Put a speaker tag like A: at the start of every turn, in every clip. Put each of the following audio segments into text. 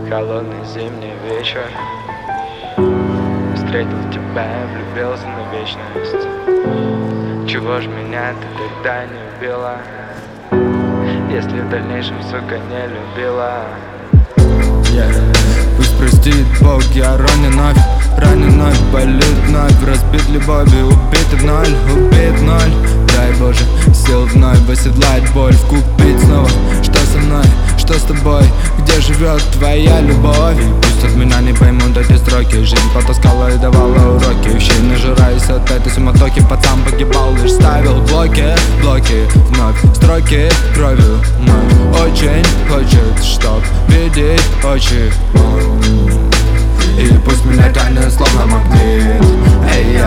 A: Холодный зимний вечер. Встретил тебя и влюбился на вечность. Чего ж меня ты тогда не убила, если в дальнейшем, сука, не любила?
B: Пусть простит Бог, я ранен вновь, болит вновь, разбит любовью, убит в ноль. Дай Боже сил вновь оседлать боль, вкупить снова. Что со мной, что с тобой, где живет твоя любовь? И пусть от меня не поймут эти строки, жизнь потаскала и давала уроки. Щей нажираясь от этой суматохи, пацан погибал, лишь ставил блоки вновь, строки кровью вновь. Очень хочет, чтоб видеть очи. И пусть меня тянет словно магнит. Эй,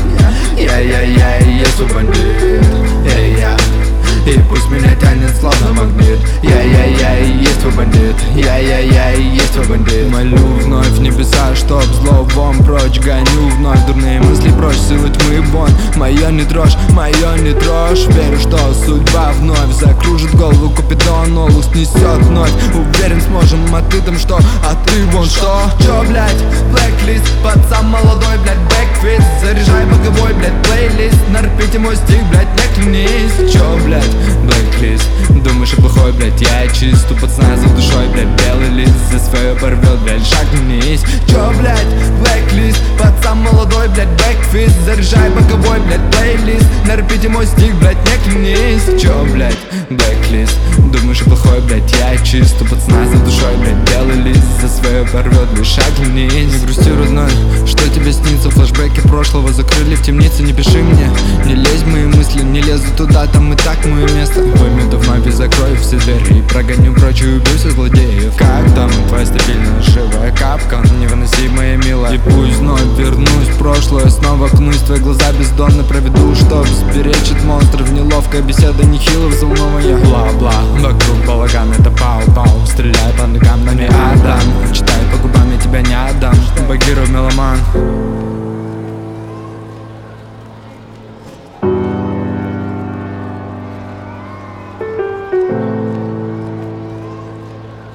B: я есть бандит. Эй, я. И пусть меня тянет словно магнит. Я есть бандит. Я есть бандит. Молю вновь в небеса, чтоб зло вон прочь. Гоню вновь дурные мысли прочь, силы тьмы вон. Моя не дрожь. Верю, что судьба вновь закружит голову Купидон, олух снесет вновь. Уверен, сможем, а ты там что? А ты вон что? Чё, блядь, блэклист, пацан молодой, блядь, бэкфист. Заряжай боковой, блядь, плейлист. На репите мой стих, блядь, не клянись. Чё, блядь, блэклист, думаешь, я плохой, блядь, я чист. У пацана за душой, блядь, белый лист. За свое порвет, блядь, шагнись. Чё, блядь, блэклист, пацан молодой, блядь, бэкфист. Заряжай боковой, блядь, плейлист. На репите мой стих, блядь, не клянись. Чё, блядь, блэклист, думаешь, я плохой, блядь, я чист. У пацана за душой, блядь, белый лист. За свое порвет, блядь, шагнись. Не грусти, родной, что тебе снится? Флэшбэки прошлого закрыли в темнице. Не пиши мне, не лезь в мои мысли. Не лезу туда, там и так мое место. Вымету вновь и закрою все двери. Прогоню прочь и убью все злодеев. Как там твоя стабильная живая капка? Невыносимая, милая. И пусть вновь вернусь в прошлое, снова окунусь в твои глаза бездонно. Проведу, чтоб сберечь от монстров. Неловкая беседа, нехило взволновая. Бла-бла, вокруг балаган.